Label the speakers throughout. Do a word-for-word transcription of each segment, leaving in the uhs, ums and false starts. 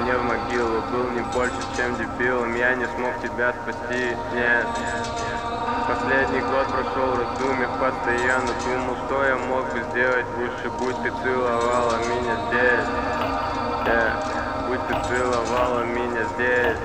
Speaker 1: мне в могилу. Был не больше, чем дебилом, я не смог тебя спасти, нет. Последний год прошел в раздумьях, постоянно думал, что я мог бы сделать лучше. Будь ты целовала меня здесь, yeah. Будь ты целовала меня здесь,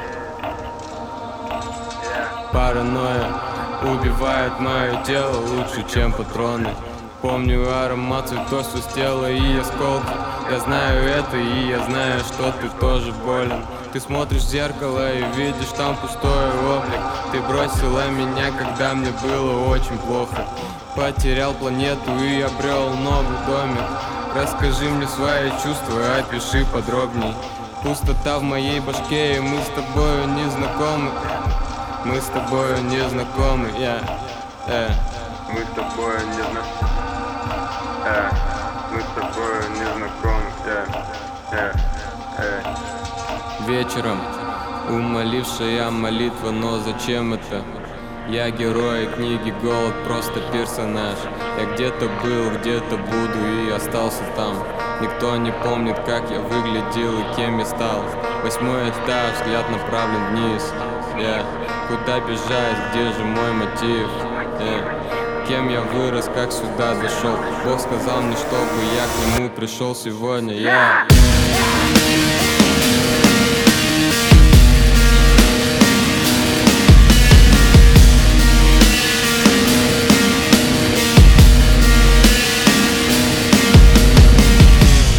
Speaker 1: yeah.
Speaker 2: Паранойя убивает мое тело лучше, чем патроны. Помню аромат цветов с тела и осколки. Я знаю это, и я знаю, что ты тоже болен. Ты смотришь в зеркало и видишь там пустой облик. Ты бросила меня, когда мне было очень плохо. Потерял планету и обрел новый домик. Расскажи мне свои чувства, опиши подробней. Пустота в моей башке, и мы с тобою не знакомы. Мы с тобою не знакомы, yeah, yeah.
Speaker 1: Мы с тобою не знакомы, yeah. Мы с тобою не знакомы, yeah. Yeah. Yeah.
Speaker 2: Вечером умолившая молитва, но зачем это? Я герой книги «Голод», просто персонаж. Я где-то был, где-то буду и остался там. Никто не помнит, как я выглядел и кем я стал. Восьмой этаж, взгляд направлен вниз, yeah. Куда бежать, где же мой мотив, yeah. Кем я вырос, как сюда зашел. Бог сказал мне, чтобы я к нему пришел сегодня, yeah.